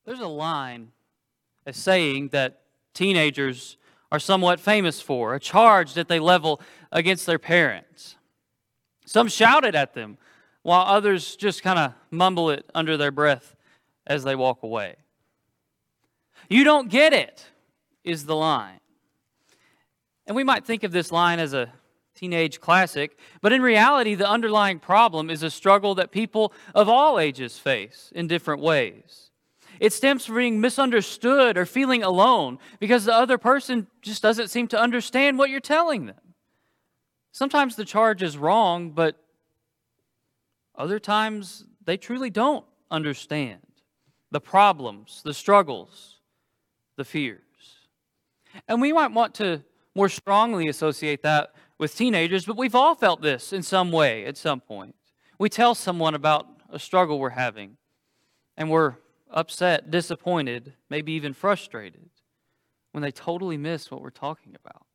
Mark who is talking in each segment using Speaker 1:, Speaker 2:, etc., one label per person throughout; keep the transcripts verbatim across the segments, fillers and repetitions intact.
Speaker 1: There's a line, a saying that teenagers are somewhat famous for, a charge that they level against their parents. Some shout it at them, while others just kind of mumble it under their breath as they walk away. "You don't get it," is the line. And we might think of this line as a teenage classic, but in reality, the underlying problem is a struggle that people of all ages face in different ways. It stems from being misunderstood or feeling alone because the other person just doesn't seem to understand what you're telling them. Sometimes the charge is wrong, but other times they truly don't understand the problems, the struggles, the fears. And we might want to more strongly associate that with teenagers, but we've all felt this in some way at some point. We tell someone about a struggle we're having, and we're upset, disappointed, maybe even frustrated when they totally miss what we're talking about.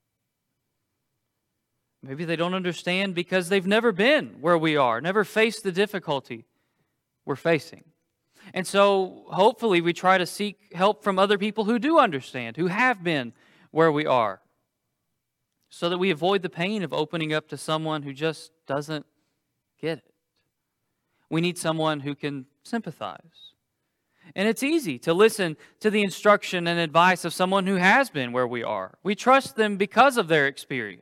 Speaker 1: Maybe they don't understand because they've never been where we are, never faced the difficulty we're facing. And so hopefully we try to seek help from other people who do understand, who have been where we are, so that we avoid the pain of opening up to someone who just doesn't get it. We need someone who can sympathize. And it's easy to listen to the instruction and advice of someone who has been where we are. We trust them because of their experience.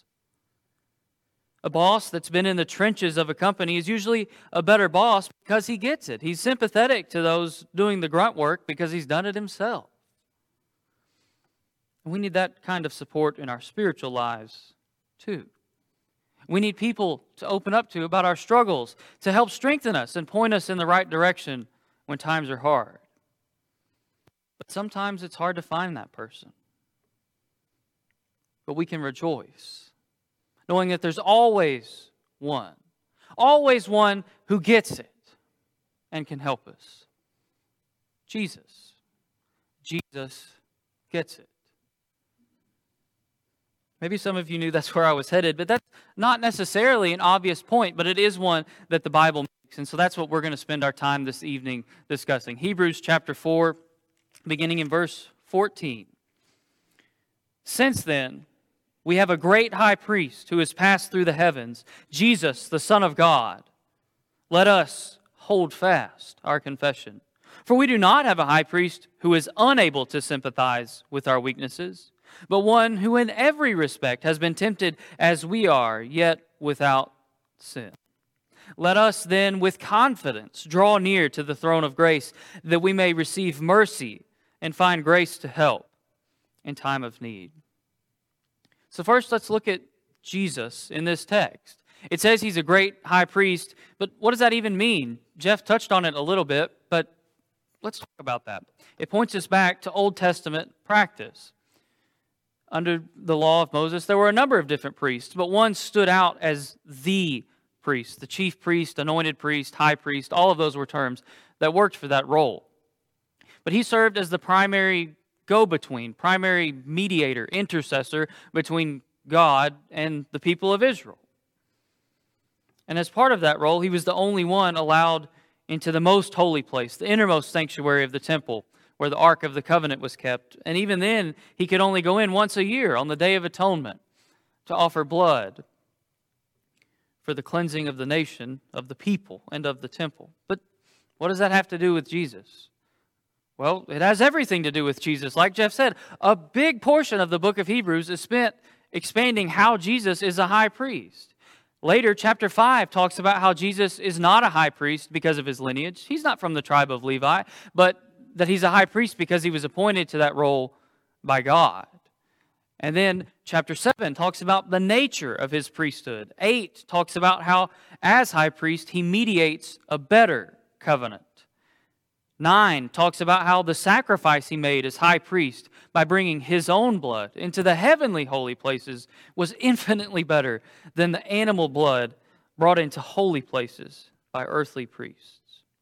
Speaker 1: A boss that's been in the trenches of a company is usually a better boss because he gets it. He's sympathetic to those doing the grunt work because he's done it himself. And we need that kind of support in our spiritual lives too. We need people to open up to about our struggles, to help strengthen us and point us in the right direction when times are hard. But sometimes it's hard to find that person. But we can rejoice, knowing that there's always one, always one who gets it and can help us. Jesus. Jesus gets it. Maybe some of you knew that's where I was headed, but that's not necessarily an obvious point, but it is one that the Bible makes. And so that's what we're going to spend our time this evening discussing. Hebrews chapter four, beginning in verse fourteen. "Since then, we have a great high priest who has passed through the heavens, Jesus, the Son of God. Let us hold fast our confession. For we do not have a high priest who is unable to sympathize with our weaknesses, but one who in every respect has been tempted as we are, yet without sin. Let us then with confidence draw near to the throne of grace, that we may receive mercy and find grace to help in time of need." So first, let's look at Jesus in this text. It says he's a great high priest, but what does that even mean? Jeff touched on it a little bit, but let's talk about that. It points us back to Old Testament practice. Under the law of Moses, there were a number of different priests, but one stood out as the priest, the chief priest, anointed priest, high priest. All of those were terms that worked for that role. But he served as the primary go-between, primary mediator, intercessor between God and the people of Israel. And as part of that role, he was the only one allowed into the most holy place, the innermost sanctuary of the temple, where the Ark of the Covenant was kept. And even then, he could only go in once a year on the Day of Atonement to offer blood for the cleansing of the nation, of the people, and of the temple. But what does that have to do with Jesus? Well, it has everything to do with Jesus. Like Jeff said, a big portion of the book of Hebrews is spent expanding how Jesus is a high priest. Later, chapter five talks about how Jesus is not a high priest because of his lineage. He's not from the tribe of Levi, but that he's a high priest because he was appointed to that role by God. And then chapter seven talks about the nature of his priesthood. eight talks about how, as high priest, he mediates a better covenant. nine talks about how the sacrifice he made as high priest by bringing his own blood into the heavenly holy places was infinitely better than the animal blood brought into holy places by earthly priests.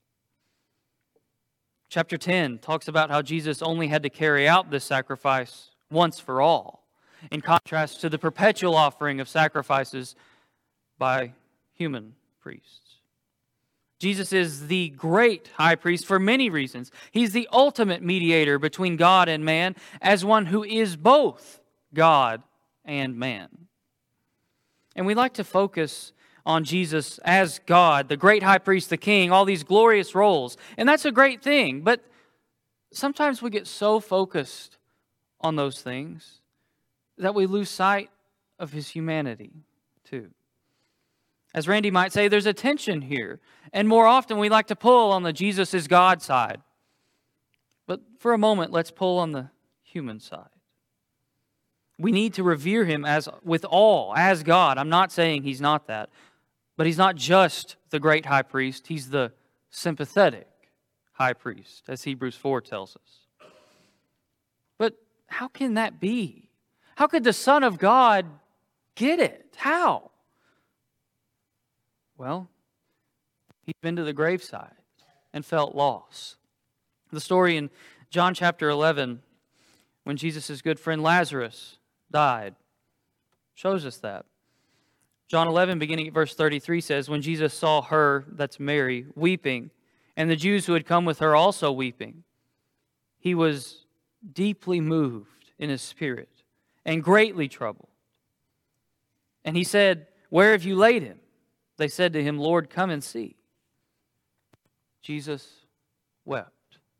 Speaker 1: Chapter ten talks about how Jesus only had to carry out this sacrifice once for all, in contrast to the perpetual offering of sacrifices by human priests. Jesus is the great high priest for many reasons. He's the ultimate mediator between God and man, as one who is both God and man. And we like to focus on Jesus as God, the great high priest, the king, all these glorious roles. And that's a great thing. But sometimes we get so focused on those things that we lose sight of his humanity too. As Randy might say, there's a tension here. And more often we like to pull on the Jesus is God side. But for a moment, let's pull on the human side. We need to revere him as with all, as God. I'm not saying he's not that. But he's not just the great high priest. He's the sympathetic high priest, as Hebrews four tells us. But how can that be? How could the Son of God get it? How? Well, he's been to the graveside and felt loss. The story in John chapter eleven, when Jesus' good friend Lazarus died, shows us that. John eleven, beginning at verse thirty-three, says, when Jesus saw her, that's Mary, weeping, and the Jews who had come with her also weeping, he was deeply moved in his spirit and greatly troubled. And he said, where have you laid him? They said to him, Lord, come and see. Jesus wept.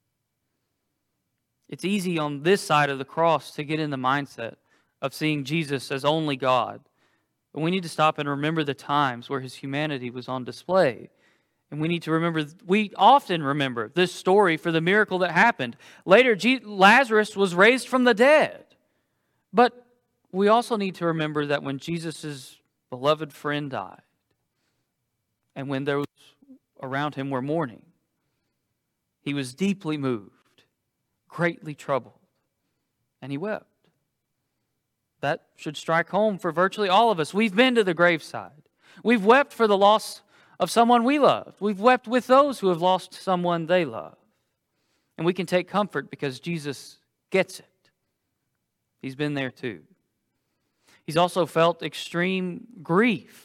Speaker 1: It's easy on this side of the cross to get in the mindset of seeing Jesus as only God. But we need to stop and remember the times where his humanity was on display. And we need to remember, we often remember this story for the miracle that happened. Later, Lazarus was raised from the dead. But we also need to remember that when Jesus' beloved friend died, and when those around him were mourning, he was deeply moved, greatly troubled, and he wept. That should strike home for virtually all of us. We've been to the graveside. We've wept for the loss of someone we loved. We've wept with those who have lost someone they love. And we can take comfort because Jesus gets it. He's been there too. He's also felt extreme grief.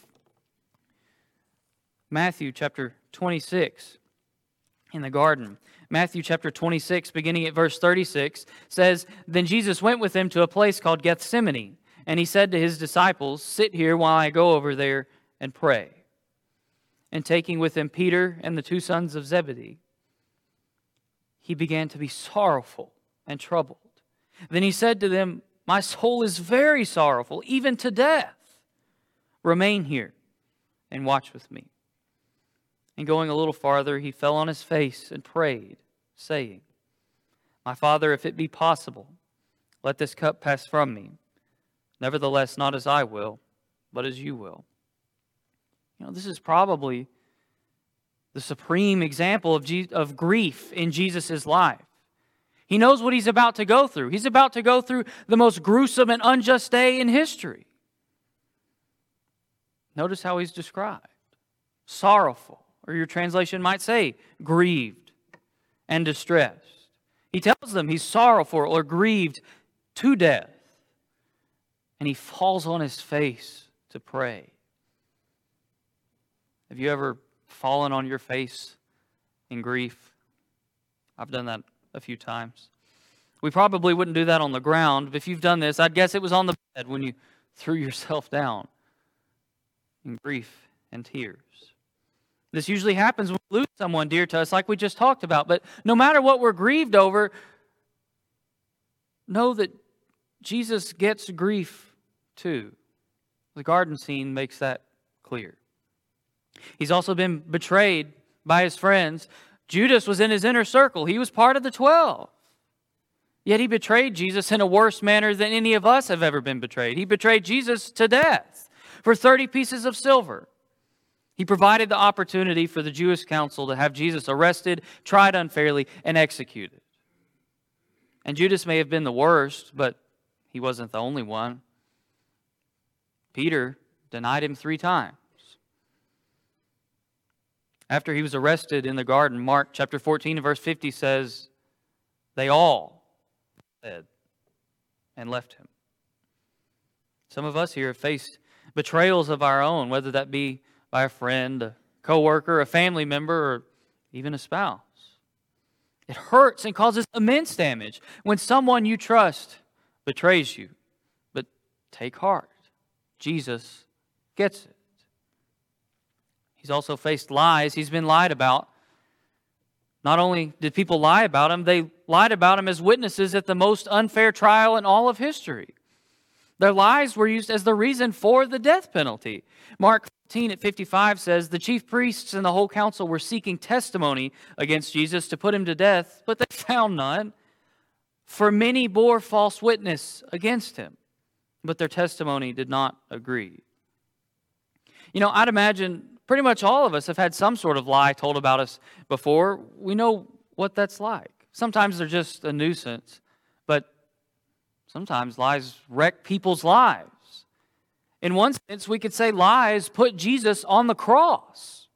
Speaker 1: Matthew chapter twenty-six in the garden. Matthew chapter twenty-six, beginning at verse thirty-six, says, then Jesus went with them to a place called Gethsemane, and he said to his disciples, sit here while I go over there and pray. And taking with him Peter and the two sons of Zebedee, he began to be sorrowful and troubled. Then he said to them, my soul is very sorrowful, even to death. Remain here and watch with me. And going a little farther, he fell on his face and prayed, saying, my Father, if it be possible, let this cup pass from me. Nevertheless, not as I will, but as you will. You know, this is probably the supreme example of, Je- of grief in Jesus' life. He knows what he's about to go through. He's about to go through the most gruesome and unjust day in history. Notice how he's described. Sorrowful. Or your translation might say, grieved and distressed. He tells them he's sorrowful or grieved to death. And he falls on his face to pray. Have you ever fallen on your face in grief? I've done that a few times. We probably wouldn't do that on the ground. If you've done this, I'd guess it was on the bed when you threw yourself down in grief and tears. This usually happens when we lose someone dear to us, like we just talked about. But no matter what we're grieved over, know that Jesus gets grief too. The garden scene makes that clear. He's also been betrayed by his friends. Judas was in his inner circle. He was part of the twelve. Yet he betrayed Jesus in a worse manner than any of us have ever been betrayed. He betrayed Jesus to death for thirty pieces of silver. He provided the opportunity for the Jewish council to have Jesus arrested, tried unfairly, and executed. And Judas may have been the worst, but he wasn't the only one. Peter denied him three times. After he was arrested in the garden, Mark chapter fourteen and verse fifty says, they all fled and left him. Some of us here have faced betrayals of our own, whether that be by a friend, a coworker, a family member, or even a spouse. It hurts and causes immense damage when someone you trust betrays you. But take heart. Jesus gets it. He's also faced lies. He's been lied about. Not only did people lie about him, they lied about him as witnesses at the most unfair trial in all of history. Their lies were used as the reason for the death penalty. Mark fifteen at fifty-five says, the chief priests and the whole council were seeking testimony against Jesus to put him to death, but they found none. For many bore false witness against him, but their testimony did not agree. You know, I'd imagine pretty much all of us have had some sort of lie told about us before. We know what that's like. Sometimes they're just a nuisance, but sometimes lies wreck people's lives. In one sense, we could say lies put Jesus on the cross.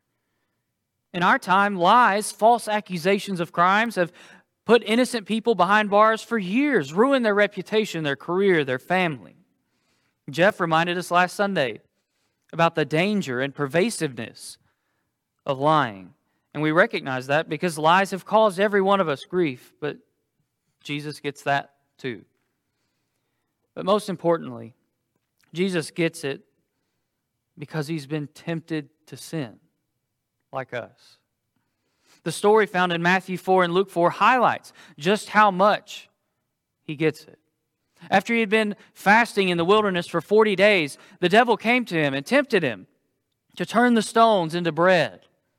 Speaker 1: In our time, lies, false accusations of crimes have put innocent people behind bars for years, ruined their reputation, their career, their family. Jeff reminded us last Sunday about the danger and pervasiveness of lying. And we recognize that because lies have caused every one of us grief, but Jesus gets that too. But most importantly, Jesus gets it because he's been tempted to sin like us. The story found in Matthew four and Luke four highlights just how much he gets it. After he had been fasting in the wilderness for forty days, the devil came to him and tempted him to turn the stones into bread.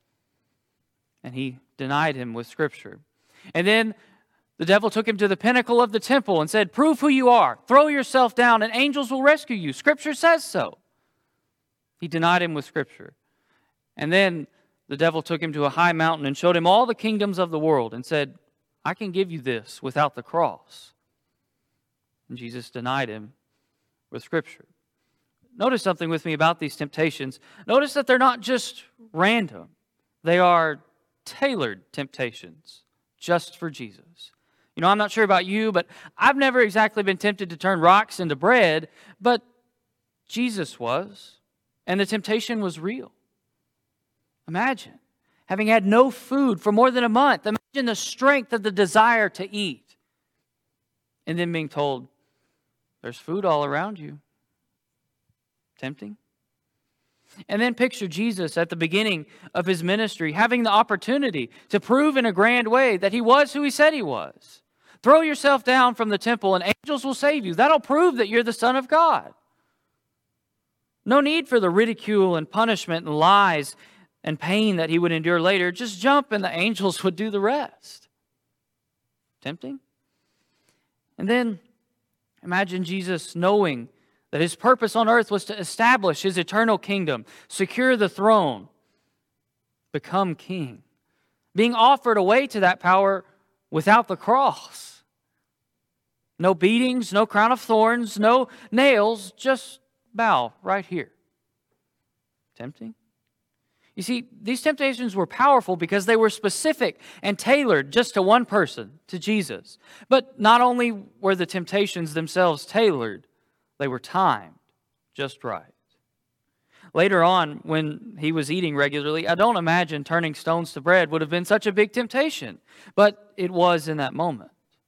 Speaker 1: And he denied him with Scripture. And then the devil took him to the pinnacle of the temple and said, prove who you are. Throw yourself down and angels will rescue you. Scripture says so. He denied him with Scripture. And then the devil took him to a high mountain and showed him all the kingdoms of the world and said, I can give you this without the cross. And Jesus denied him with Scripture. Notice something with me about these temptations. Notice that they're not just random. They are tailored temptations just for Jesus. You know, I'm not sure about you, but I've never exactly been tempted to turn rocks into bread, but Jesus was, and the temptation was real. Imagine having had no food for more than a month. Imagine the strength of the desire to eat. And then being told, there's food all around you. Tempting. And then picture Jesus at the beginning of his ministry having the opportunity to prove in a grand way that he was who he said he was. Throw yourself down from the temple and angels will save you. That'll prove that you're the Son of God. No need for the ridicule and punishment and lies and pain that he would endure later. Just jump and the angels would do the rest. Tempting? And then imagine Jesus knowing that his purpose on earth was to establish his eternal kingdom, secure the throne, become king, being offered a way to that power without the cross. No beatings, no crown of thorns, no nails, just bow right here. Tempting? You see, these temptations were powerful because they were specific and tailored just to one person, to Jesus. But not only were the temptations themselves tailored, they were timed just right. Later on, when he was eating regularly, I don't imagine turning stones to bread would have been such a big temptation, but it was in that moment.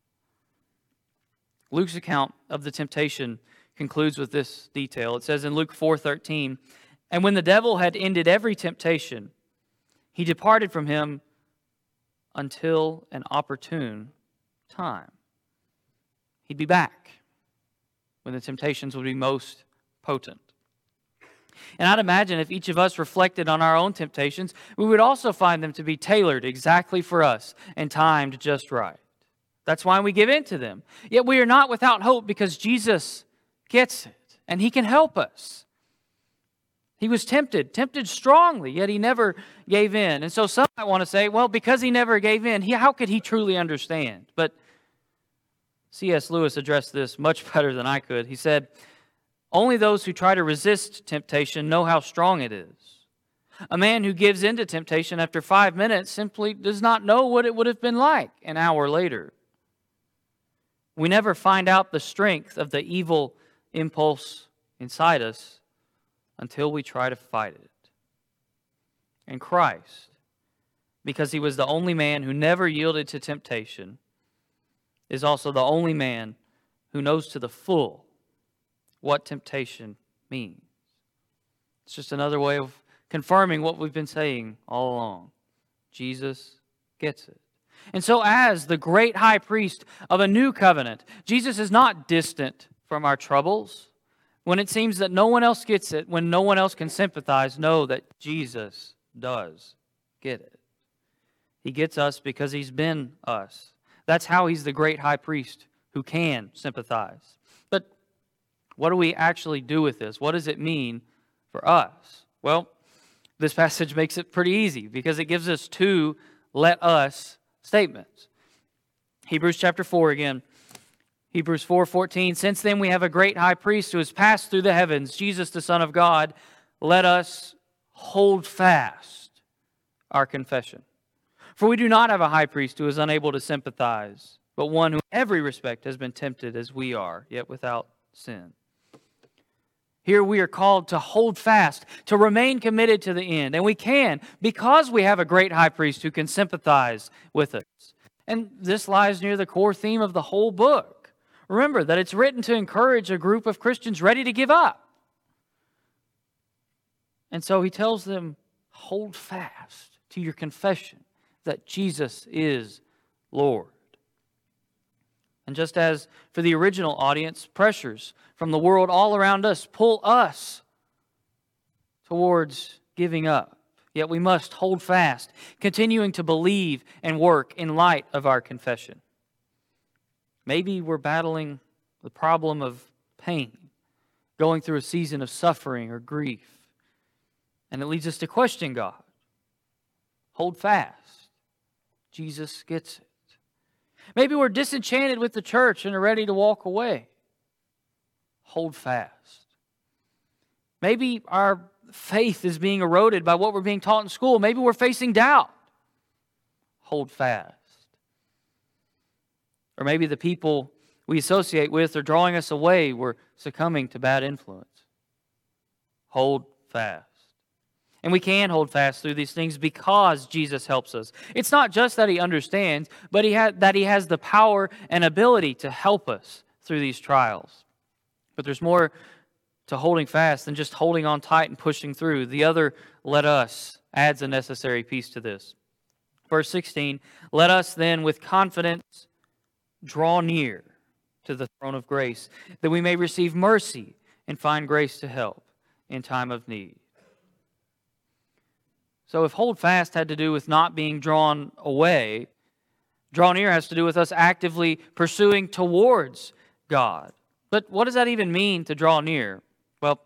Speaker 1: Luke's account of the temptation concludes with this detail. It says in Luke four thirteen, and when the devil had ended every temptation, he departed from him until an opportune time. He'd be back when the temptations would be most potent. And I'd imagine if each of us reflected on our own temptations, we would also find them to be tailored exactly for us and timed just right. That's why we give in to them. Yet we are not without hope because Jesus gets it and he can help us. He was tempted, tempted strongly, yet he never gave in. And so some might want to say, well, because he never gave in, he, how could he truly understand? But C S Lewis addressed this much better than I could. He said, only those who try to resist temptation know how strong it is. A man who gives in to temptation after five minutes simply does not know what it would have been like an hour later. We never find out the strength of the evil impulse inside us until we try to fight it. And Christ, because he was the only man who never yielded to temptation, is also the only man who knows to the full what temptation means. It's just another way of confirming what we've been saying all along. Jesus gets it. And so as the great high priest of a new covenant, Jesus is not distant from our troubles. When it seems that no one else gets it, when no one else can sympathize, know that Jesus does get it. He gets us because he's been us. That's how he's the great high priest who can sympathize. But what do we actually do with this? What does it mean for us? Well, this passage makes it pretty easy because it gives us two let us statements. Hebrews chapter four again. Hebrews four fourteen. Since then we have a great high priest who has passed through the heavens, Jesus the Son of God. Let us hold fast our confession. For we do not have a high priest who is unable to sympathize, but one who in every respect has been tempted as we are, yet without sin. Here we are called to hold fast, to remain committed to the end. And we can because we have a great high priest who can sympathize with us. And this lies near the core theme of the whole book. Remember that it's written to encourage a group of Christians ready to give up. And so he tells them, hold fast to your confession that Jesus is Lord. And just as for the original audience, pressures from the world all around us pull us towards giving up. Yet we must hold fast, continuing to believe and work in light of our confession. Maybe we're battling the problem of pain, going through a season of suffering or grief. And it leads us to question God. Hold fast. Jesus gets it. Maybe we're disenchanted with the church and are ready to walk away. Hold fast. Maybe our faith is being eroded by what we're being taught in school. Maybe we're facing doubt. Hold fast. Or maybe the people we associate with are drawing us away. We're succumbing to bad influence. Hold fast. And we can hold fast through these things because Jesus helps us. It's not just that he understands, but he ha- that he has the power and ability to help us through these trials. But there's more to holding fast than just holding on tight and pushing through. The other, let us, adds a necessary piece to this. Verse sixteen, let us then with confidence draw near to the throne of grace, that we may receive mercy and find grace to help in time of need. So if hold fast had to do with not being drawn away, draw near has to do with us actively pursuing towards God. But what does that even mean to draw near? Well,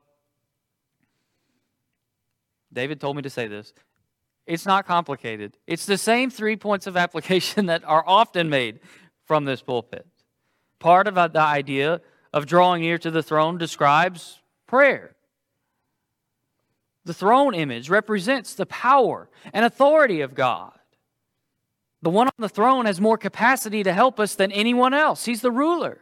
Speaker 1: David told me to say this. It's not complicated. It's the same three points of application that are often made from this pulpit. Part of the idea of drawing near to the throne describes prayer. The throne image represents the power and authority of God. The one on the throne has more capacity to help us than anyone else. He's the ruler.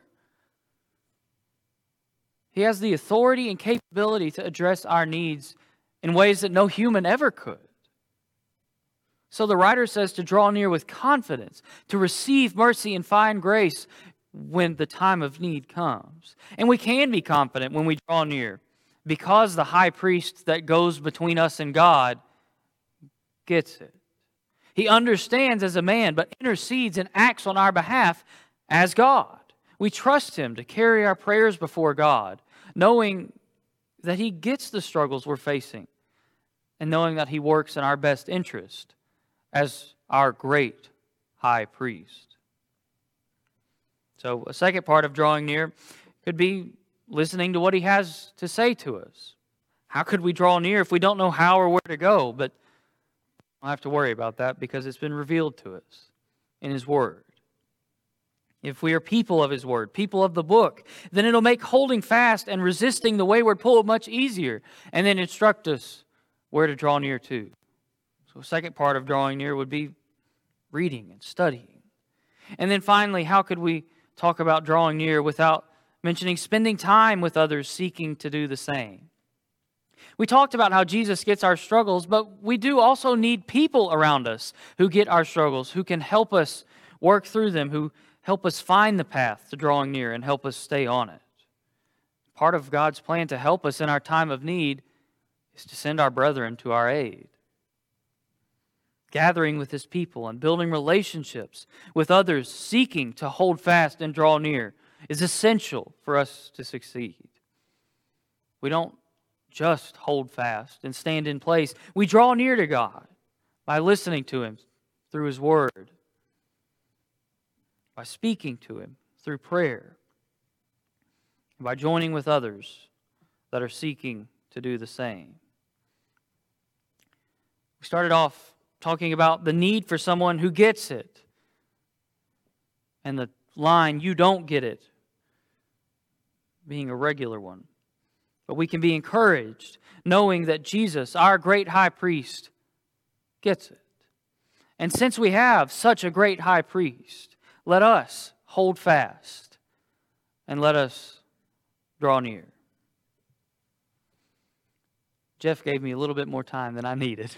Speaker 1: He has the authority and capability to address our needs in ways that no human ever could. So the writer says to draw near with confidence, to receive mercy and find grace when the time of need comes. And we can be confident when we draw near, because the high priest that goes between us and God gets it. He understands as a man, but intercedes and acts on our behalf as God. We trust him to carry our prayers before God, knowing that he gets the struggles we're facing, and knowing that he works in our best interest as our great high priest. So a second part of drawing near could be listening to what he has to say to us. How could we draw near if we don't know how or where to go? But I don't have to worry about that because it's been revealed to us in his word. If we are people of his word, people of the book, then it'll make holding fast and resisting the wayward pull much easier, and then instruct us where to draw near to. So the second part of drawing near would be reading and studying. And then finally, how could we talk about drawing near without mentioning spending time with others seeking to do the same? We talked about how Jesus gets our struggles, but we do also need people around us who get our struggles, who can help us work through them, who help us find the path to drawing near and help us stay on it. Part of God's plan to help us in our time of need is to send our brethren to our aid. Gathering with His people and building relationships with others seeking to hold fast and draw near is essential for us to succeed. We don't just hold fast and stand in place. We draw near to God by listening to Him through His Word, by speaking to Him through prayer, and by joining with others that are seeking to do the same. We started off talking about the need for someone who gets it, and the line, "you don't get it," being a regular one. But we can be encouraged knowing that Jesus, our great high priest, gets it. And since we have such a great high priest, let us hold fast and let us draw near. Jeff gave me a little bit more time than I needed.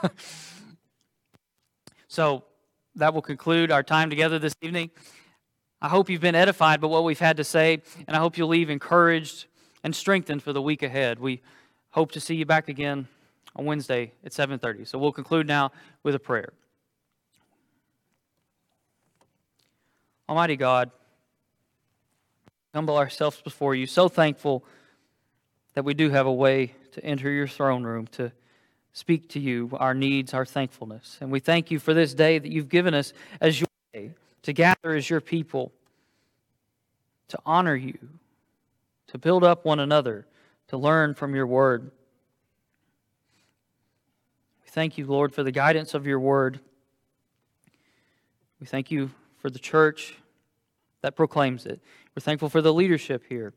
Speaker 1: So that will conclude our time together this evening. I hope you've been edified by what we've had to say, and I hope you'll leave encouraged and strengthened for the week ahead. We hope to see you back again on Wednesday at seven thirty. So we'll conclude now with a prayer. Almighty God, humble ourselves before you, so thankful that we do have a way to enter your throne room, to speak to you our needs, our thankfulness. And we thank you for this day that you've given us as your day, to gather as your people, to honor you, to build up one another, to learn from your word. We thank you, Lord, for the guidance of your word. We thank you for the church that proclaims it. We're thankful for the leadership here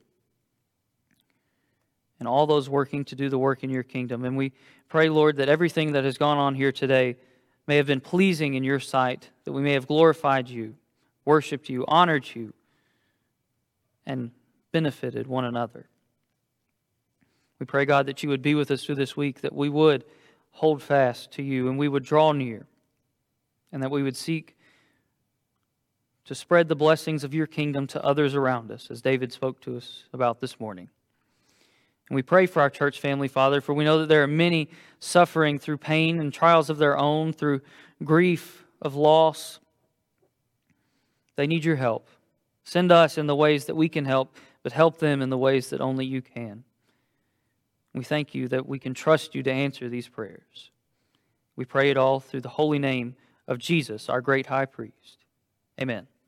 Speaker 1: and all those working to do the work in your kingdom. And we pray, Lord, that everything that has gone on here today may have been pleasing in your sight, that we may have glorified you, worshiped you, honored you, and benefited one another. We pray, God, that you would be with us through this week, that we would hold fast to you and we would draw near, and that we would seek to spread the blessings of your kingdom to others around us, as David spoke to us about this morning. And we pray for our church family, Father, for we know that there are many suffering through pain and trials of their own, through grief of loss. They need your help. Send us in the ways that we can help, but help them in the ways that only you can. We thank you that we can trust you to answer these prayers. We pray it all through the holy name of Jesus, our great high priest. Amen.